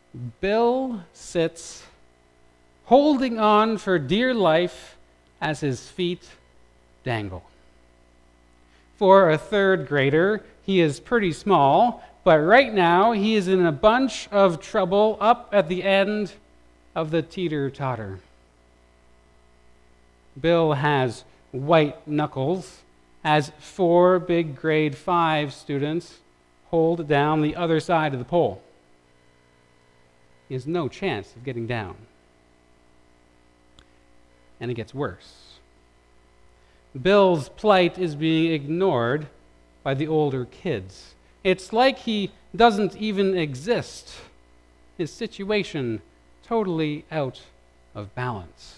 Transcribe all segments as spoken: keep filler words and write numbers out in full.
Bill sits holding on for dear life as his feet dangle. For a third grader, he is pretty small, but right now he is in a bunch of trouble up at the end of the teeter-totter. Bill has white knuckles as four big grade five students hold down the other side of the pole. He has no chance of getting down. And it gets worse. Bill's plight is being ignored by the older kids. It's like he doesn't even exist. His situation totally out of balance.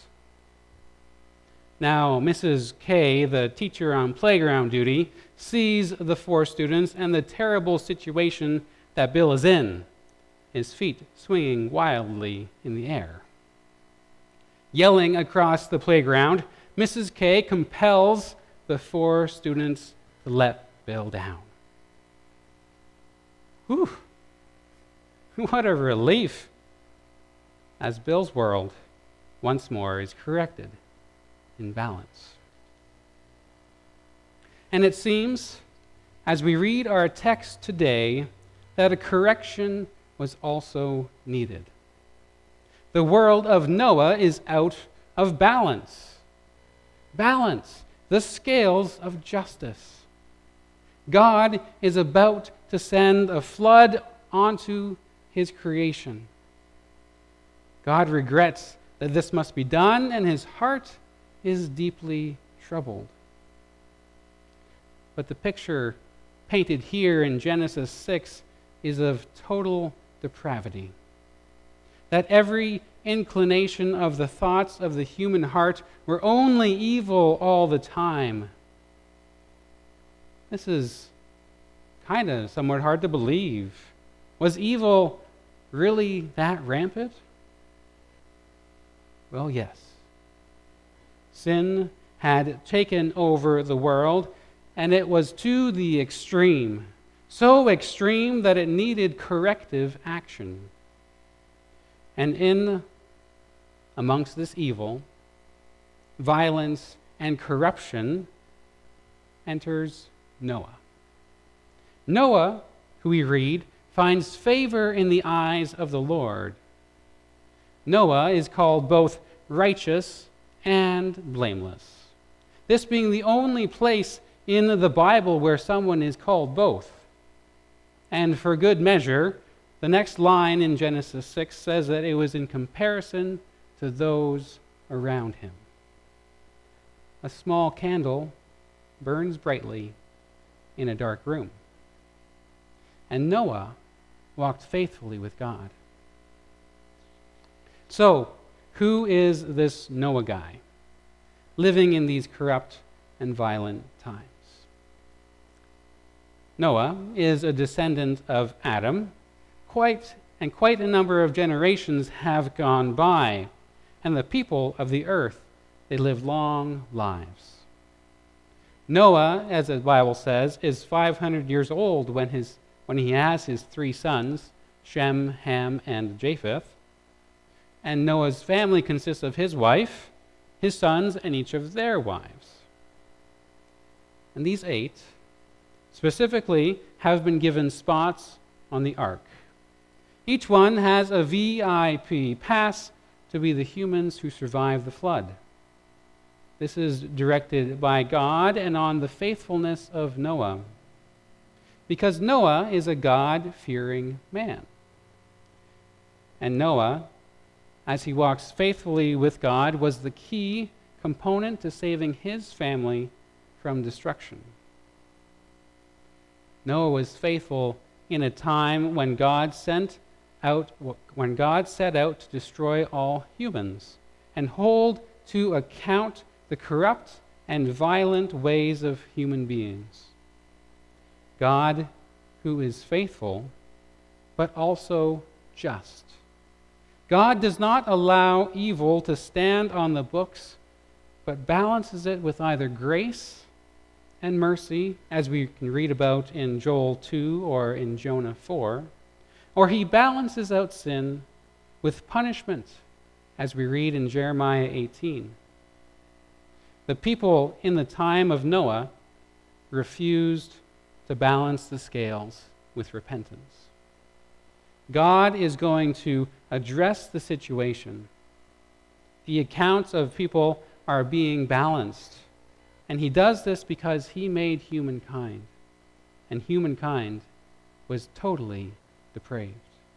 Now, Missus K, the teacher on playground duty, sees the four students and the terrible situation that Bill is in, his feet swinging wildly in the air. Yelling across the playground, Missus K compels the four students to let Bill down. Whew! What a relief! As Bill's world once more is corrected in balance. And it seems, as we read our text today, that a correction was also needed. The world of Noah is out of balance. Balance, the scales of justice. God is about to send a flood onto his creation. God regrets that this must be done, and his heart is deeply troubled. But the picture painted here in Genesis six is of total depravity. That every inclination of the thoughts of the human heart were only evil all the time. This is kind of somewhat hard to believe. Was evil really that rampant? Well, yes. Sin had taken over the world, and it was to the extreme. So extreme that it needed corrective action. And in amongst this evil, violence, and corruption enters Noah. Noah, who we read, finds favor in the eyes of the Lord. Noah is called both righteous and blameless. This being the only place in the Bible where someone is called both. And for good measure, the next line in Genesis six says that it was in comparison to those around him. A small candle burns brightly in a dark room. And Noah walked faithfully with God. So, who is this Noah guy living in these corrupt and violent times? Noah is a descendant of Adam. Quite and quite a number of generations have gone by, and the people of the earth, they live long lives. Noah, as the Bible says, is five hundred years old when his when he has his three sons, Shem, Ham, and Japheth. And Noah's family consists of his wife, his sons, and each of their wives. And these eight specifically have been given spots on the ark. Each one has a V I P pass to be the humans who survive the flood. This is directed by God and on the faithfulness of Noah, because Noah is a God-fearing man. And Noah, as he walks faithfully with God, was the key component to saving his family from destruction. Noah was faithful in a time when God sent out when God set out to destroy all humans and hold to account the corrupt and violent ways of human beings. God, who is faithful, but also just. God does not allow evil to stand on the books, but balances it with either grace and mercy, as we can read about in Joel two or in Jonah four, or he balances out sin with punishment, as we read in Jeremiah eighteen. The people in the time of Noah refused to balance the scales with repentance. God is going to address the situation. The accounts of people are being balanced, and he does this because he made humankind, and humankind was totally depraved.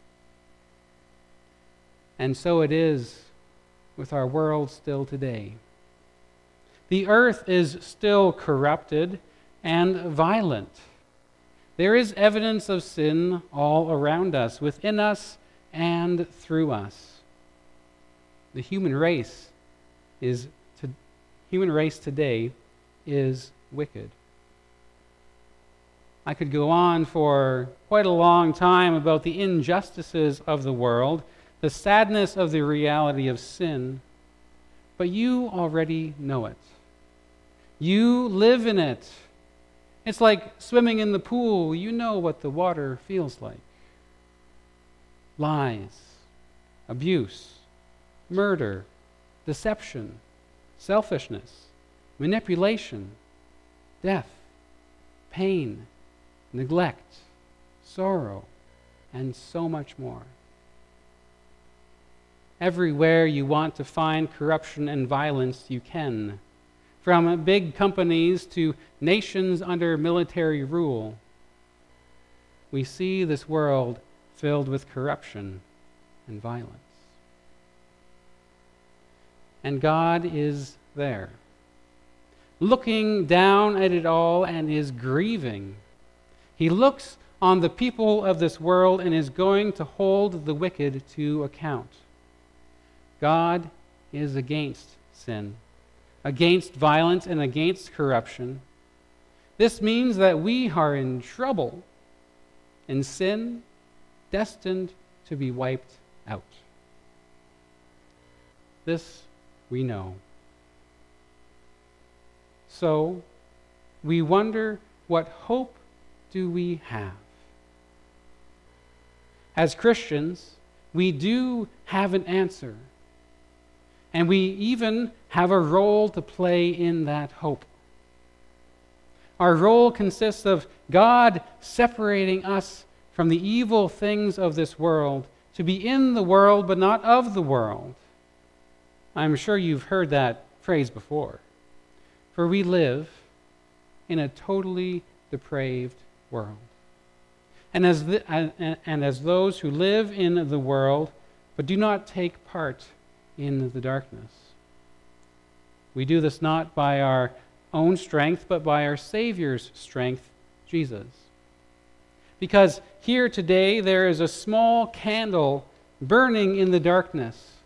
And so it is with our world still today. The earth is still corrupted and violent. There is evidence of sin all around us, within us and through us. The human race is to, human race today is wicked. I could go on for quite a long time about the injustices of the world, the sadness of the reality of sin, but you already know it. You live in it. It's like swimming in the pool. You know what the water feels like. Lies, abuse, murder, deception, selfishness, manipulation, death, pain, neglect, sorrow, and so much more. Everywhere you want to find corruption and violence, you can. From big companies to nations under military rule, we see this world filled with corruption and violence. And God is there, looking down at it all and is grieving. He looks on the people of this world and is going to hold the wicked to account. God is against sin, against violence, and against corruption. This means that we are in trouble, in sin, destined to be wiped out. This we know. So, we wonder, what hope do we have? As Christians, we do have an answer. And we even have a role to play in that hope. Our role consists of God separating us from the evil things of this world, to be in the world but not of the world. I'm sure you've heard that phrase before. For we live in a totally depraved world. And as, the, and, and as those who live in the world but do not take part in the darkness. We do this not by our own strength, but by our Savior's strength, Jesus. Because here today there is a small candle burning in the darkness.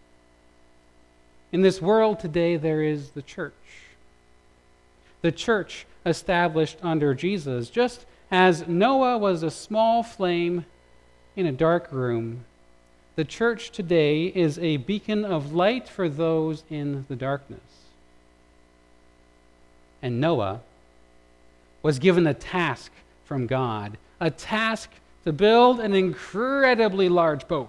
In this world today there is the church. The church established under Jesus, just as Noah was a small flame in a dark room. The church today is a beacon of light for those in the darkness. And Noah was given a task from God, a task to build an incredibly large boat.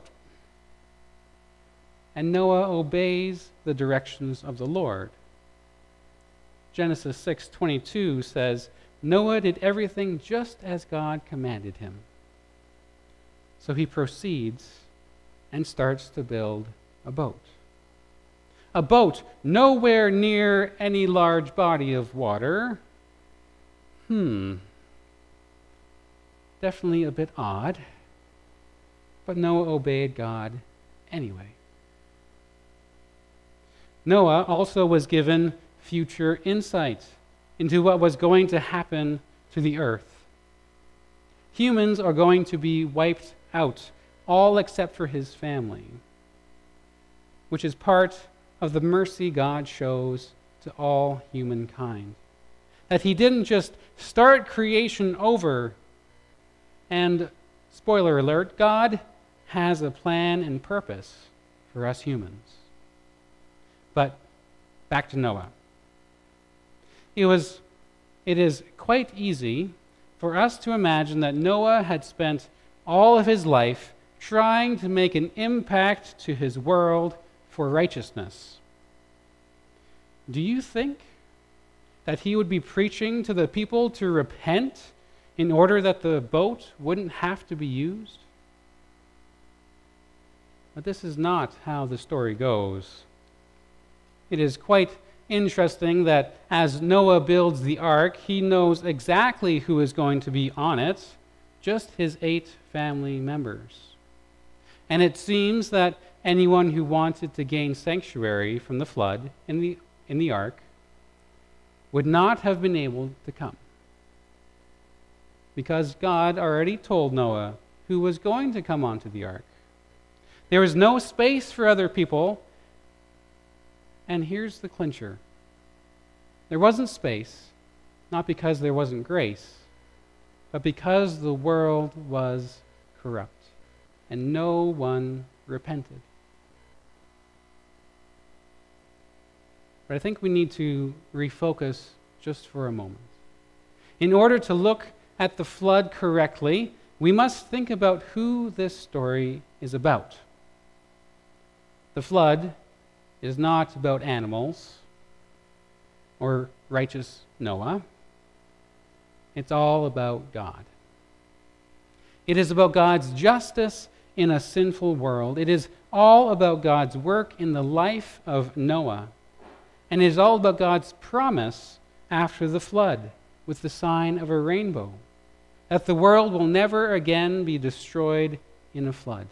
And Noah obeys the directions of the Lord. Genesis six twenty-two says, Noah did everything just as God commanded him. So he proceeds and starts to build a boat. A boat nowhere near any large body of water. Hmm. Definitely a bit odd. But Noah obeyed God anyway. Noah also was given future insight into what was going to happen to the earth. Humans are going to be wiped out, all except for his family, which is part of the mercy God shows to all humankind. That he didn't just start creation over, and, spoiler alert, God has a plan and purpose for us humans. But back to Noah. It was, it is quite easy for us to imagine that Noah had spent all of his life trying to make an impact to his world for righteousness. Do you think that he would be preaching to the people to repent in order that the boat wouldn't have to be used? But this is not how the story goes. It is quite interesting that as Noah builds the ark, he knows exactly who is going to be on it, just his eight family members. And it seems that anyone who wanted to gain sanctuary from the flood in the, in the ark would not have been able to come, because God already told Noah who was going to come onto the ark. There was no space for other people. And here's the clincher. There wasn't space, not because there wasn't grace, but because the world was corrupt and no one repented. But I think we need to refocus just for a moment. In order to look at the flood correctly, we must think about who this story is about. The flood is not about animals or righteous Noah. It's all about God. It is about God's justice in a sinful world. It is all about God's work in the life of Noah. And it is all about God's promise after the flood with the sign of a rainbow, that the world will never again be destroyed in a flood.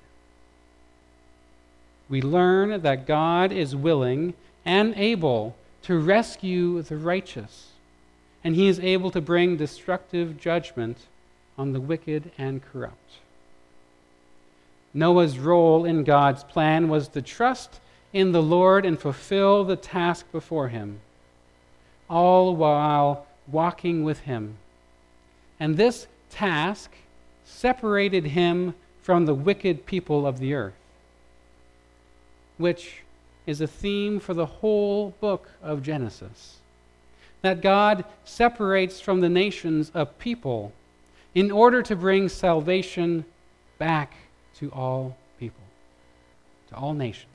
We learn that God is willing and able to rescue the righteous, and he is able to bring destructive judgment on the wicked and corrupt. Noah's role in God's plan was to trust in the Lord and fulfill the task before him, all while walking with him. And this task separated him from the wicked people of the earth, which is a theme for the whole book of Genesis. That God separates from the nations a people in order to bring salvation back to all people, to all nations.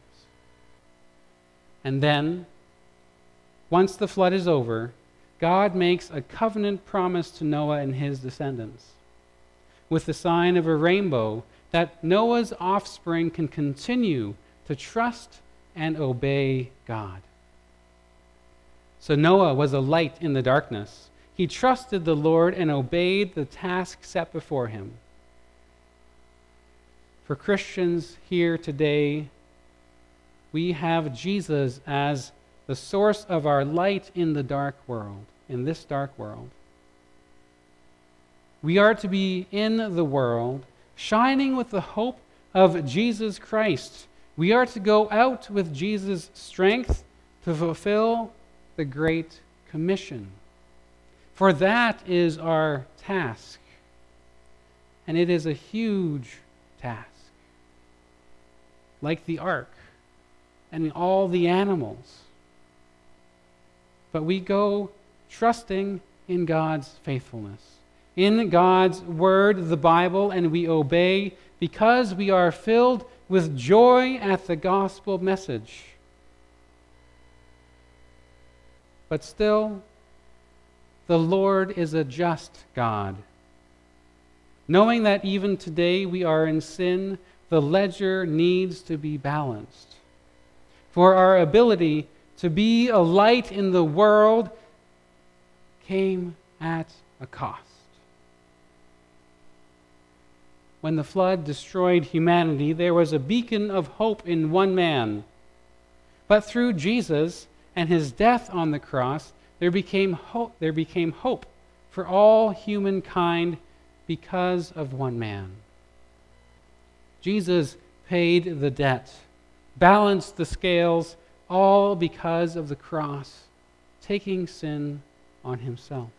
And then, once the flood is over, God makes a covenant promise to Noah and his descendants with the sign of a rainbow, that Noah's offspring can continue to trust and obey God. So Noah was a light in the darkness. He trusted the Lord and obeyed the task set before him. For Christians here today, we have Jesus as the source of our light in the dark world, in this dark world. We are to be in the world, shining with the hope of Jesus Christ. We are to go out with Jesus' strength to fulfill the Great Commission. For that is our task. And it is a huge task. Like the ark and all the animals. But we go trusting in God's faithfulness, in God's word, the Bible, and we obey because we are filled with joy at the gospel message. But still, the Lord is a just God. Knowing that even today we are in sin, the ledger needs to be balanced. For our ability to be a light in the world came at a cost. When the flood destroyed humanity, there was a beacon of hope in one man. But through Jesus and his death on the cross, there became hope, there became hope for all humankind because of one man. Jesus paid the debt, balanced the scales, all because of the cross, taking sin on himself.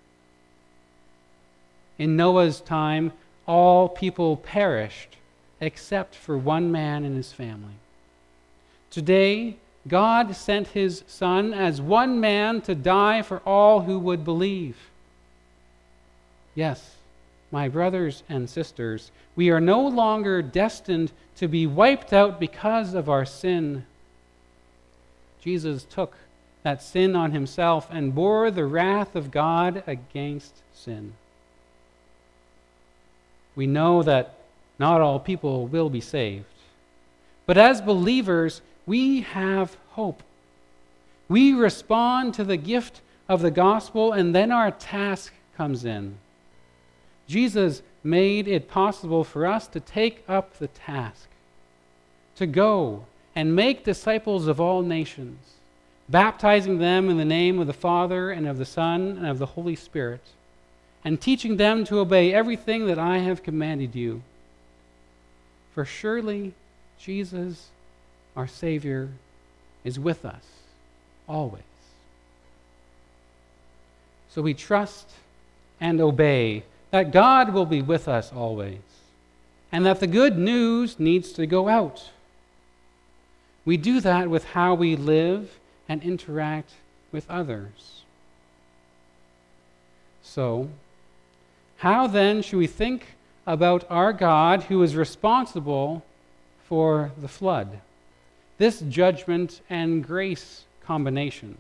In Noah's time, all people perished except for one man and his family. Today, God sent his Son as one man to die for all who would believe. Yes, my brothers and sisters, we are no longer destined to be wiped out because of our sin. Jesus took that sin on himself and bore the wrath of God against sin. We know that not all people will be saved. But as believers, we have hope. We respond to the gift of the gospel, and then our task comes in. Jesus made it possible for us to take up the task, to go and make disciples of all nations, baptizing them in the name of the Father and of the Son and of the Holy Spirit, and teaching them to obey everything that I have commanded you. For surely Jesus, our Savior, is with us always. So we trust and obey that God will be with us always, and that the good news needs to go out. We do that with how we live and interact with others. So, how then should we think about our God who is responsible for the flood, this judgment and grace combination?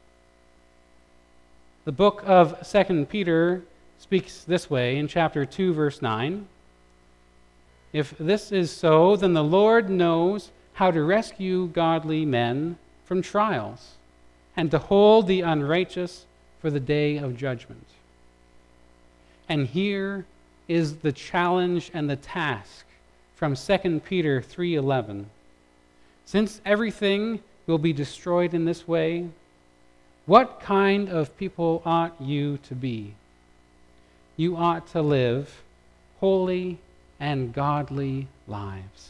The book of Second Peter speaks this way in chapter two, verse nine. If this is so, then the Lord knows how to rescue godly men from trials and to hold the unrighteous for the day of judgment. And here is the challenge and the task from Second Peter three eleven. Since everything will be destroyed in this way, what kind of people ought you to be? You ought to live holy and godly lives.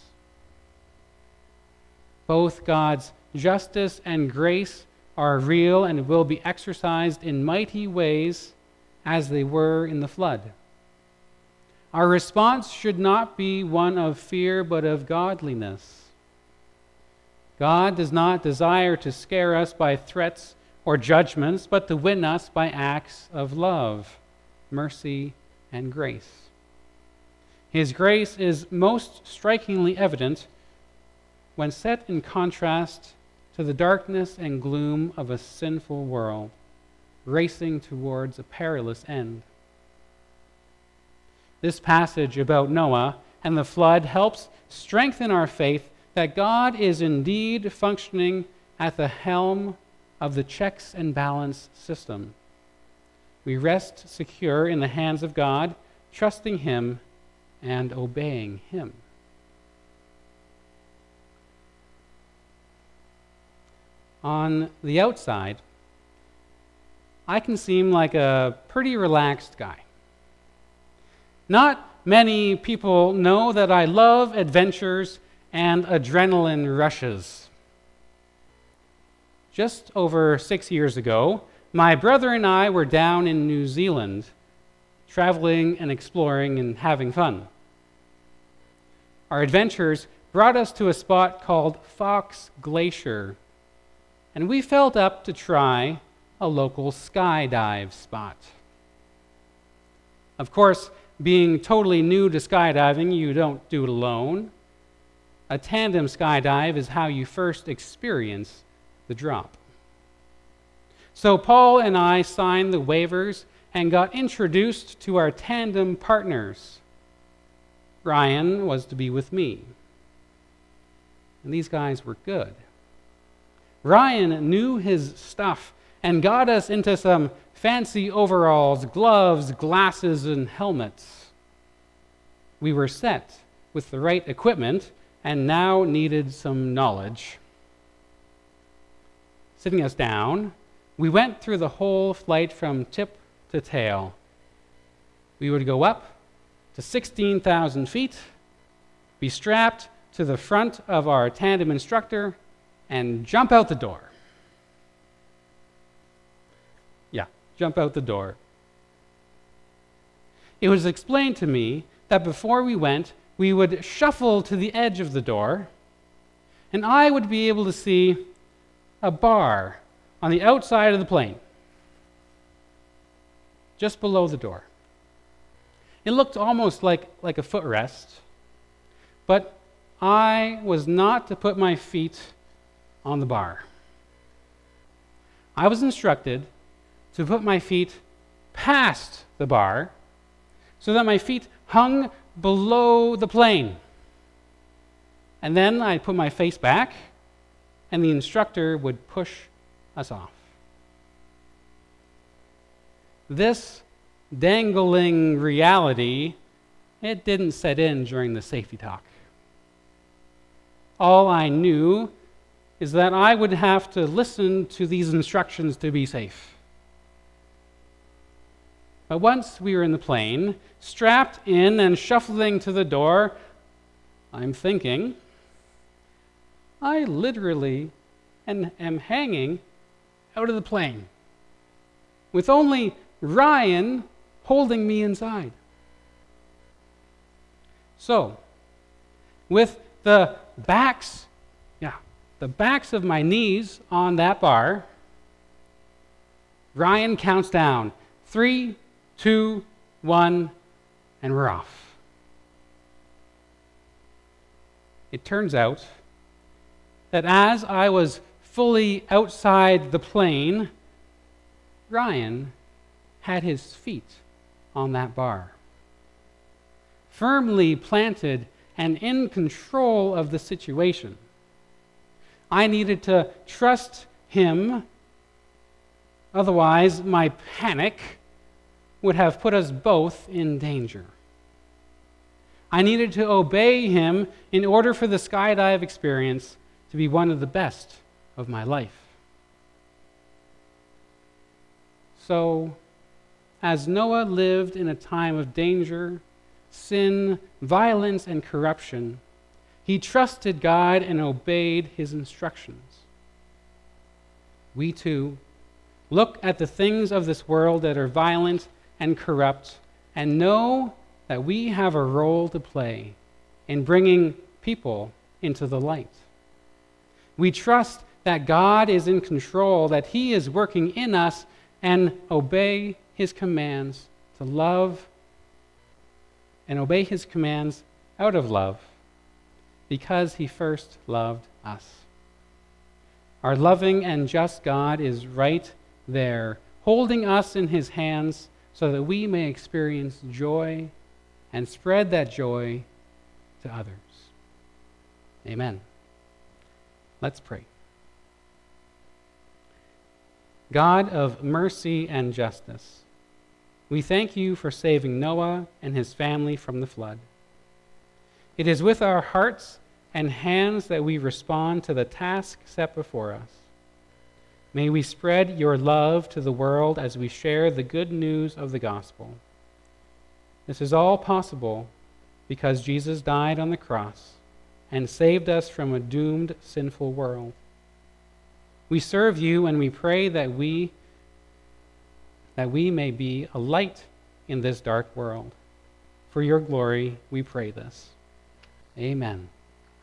Both God's justice and grace are real and will be exercised in mighty ways as they were in the flood. Our response should not be one of fear, but of godliness. God does not desire to scare us by threats or judgments, but to win us by acts of love, mercy, and grace. His grace is most strikingly evident when set in contrast to the darkness and gloom of a sinful world, racing towards a perilous end. This passage about Noah and the flood helps strengthen our faith that God is indeed functioning at the helm of the checks and balance system. We rest secure in the hands of God, trusting Him and obeying Him. On the outside, I can seem like a pretty relaxed guy. Not many people know that I love adventures and adrenaline rushes. Just over six years ago, my brother and I were down in New Zealand, traveling and exploring and having fun. Our adventures brought us to a spot called Fox Glacier, and we felt up to try a local skydive spot. Of course, being totally new to skydiving, you don't do it alone. A tandem skydive is how you first experience the drop. So Paul and I signed the waivers and got introduced to our tandem partners. Ryan was to be with me. And these guys were good. Ryan knew his stuff and got us into some fancy overalls, gloves, glasses, and helmets. We were set with the right equipment and now needed some knowledge. Sitting us down, we went through the whole flight from tip to tail. We would go up to sixteen thousand feet, be strapped to the front of our tandem instructor, and jump out the door. Yeah, jump out the door. It was explained to me that before we went, we would shuffle to the edge of the door, and I would be able to see a bar on the outside of the plane, just below the door. It looked almost like, like a footrest, but I was not to put my feet on the bar. I was instructed to put my feet past the bar so that my feet hung below the plane. And then I put my face back, and the instructor would push us off. This dangling reality, it didn't set in during the safety talk. All I knew is that I would have to listen to these instructions to be safe. But once we were in the plane, strapped in and shuffling to the door, I'm thinking, I literally am, am hanging out of the plane, with only Ryan holding me inside. So, with the backs, yeah, the backs of my knees on that bar, Ryan counts down. Three, two, one, and we're off. It turns out that as I was fully outside the plane, Ryan had his feet on that bar, firmly planted and in control of the situation. I needed to trust him, otherwise my panic would have put us both in danger. I needed to obey him in order for the skydive experience to be one of the best of my life. So, as Noah lived in a time of danger, sin, violence, and corruption, he trusted God and obeyed his instructions. We too look at the things of this world that are violent and corrupt and know that we have a role to play in bringing people into the light. We trust that God is in control, that he is working in us, and obey his commands to love and obey his commands out of love because he first loved us. Our loving and just God is right there, holding us in his hands so that we may experience joy and spread that joy to others. Amen. Let's pray. God of mercy and justice, we thank you for saving Noah and his family from the flood. It is with our hearts and hands that we respond to the task set before us. May we spread your love to the world as we share the good news of the gospel. This is all possible because Jesus died on the cross and saved us from a doomed, sinful world. We serve you and we pray that we that we may be a light in this dark world. For your glory, we pray this. Amen.